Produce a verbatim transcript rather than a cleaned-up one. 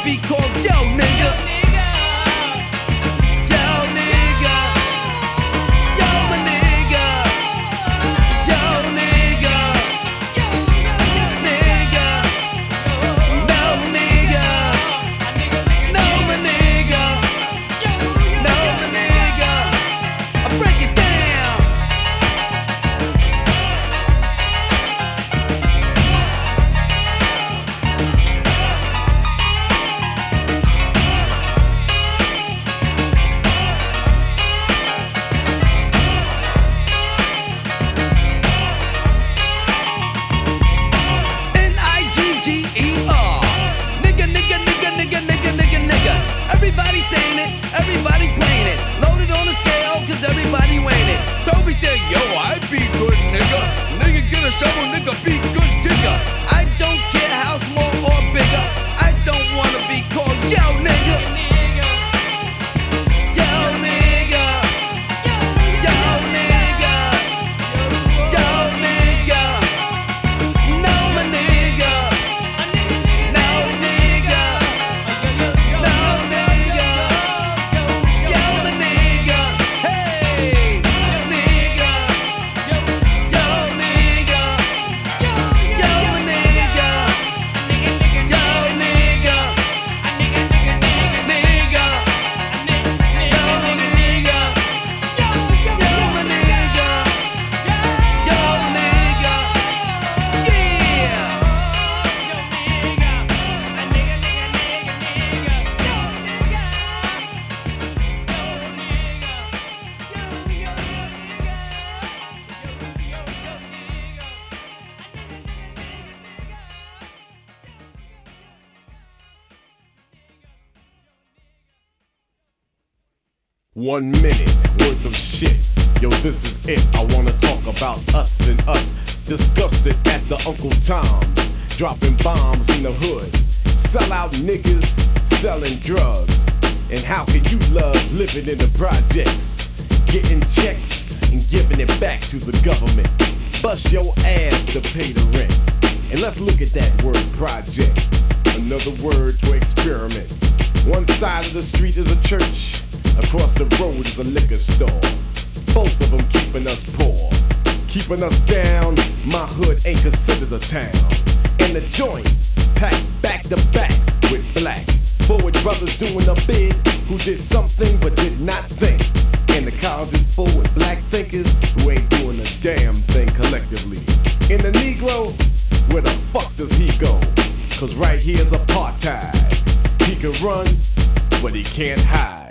be called yo nigga. Yo nigga. Yo my nigga. Yo nigga. Nigga. No nigga. No my nigga. No my nigga. I break it down. N I G G E R. Nigga, nigga, nigga, nigga, nigga, nigga, nigga. Everybody saying it, everybody playing it. Loaded on the scale, cause everybody weighing it. Toby said, yo, I be good, nigga. Nigga, get a shovel, nigga, be good digger. I don't care how small or bigger. I don't wanna be called yo, nigga. Yo, nigga. Yo, nigga. Yo, nigga. No, my nigga. No, nigga. No, nigga. Yo, my nigga. Hey, nigga. Yo, nigga. Yo, my nigga. Yo, nigga. Nigga. Yo, my nigga. Yo, my nigga. Yo, nigga. Yeah. One minute worth of shit. Yo, this is it. I wanna talk about us and us. Discussed it at the Uncle Tom's. Dropping bombs in the hood. Sell out niggas selling drugs. And how can you love living in the projects? Getting checks and giving it back to the government. Bust your ass to pay the rent. And let's look at that word project. Another word for experiment. One side of the street is a church. Across the road is a liquor store. Both of them keeping us poor. Keeping us down, my hood ain't considered a town. And the joint packed back to back with black. Forward brothers doing a bid who did something but did not think. And the college is full with black thinkers who ain't doing a damn thing collectively. And the Negro, where the fuck does he go? Cause right here's apartheid. He can run, but he can't hide.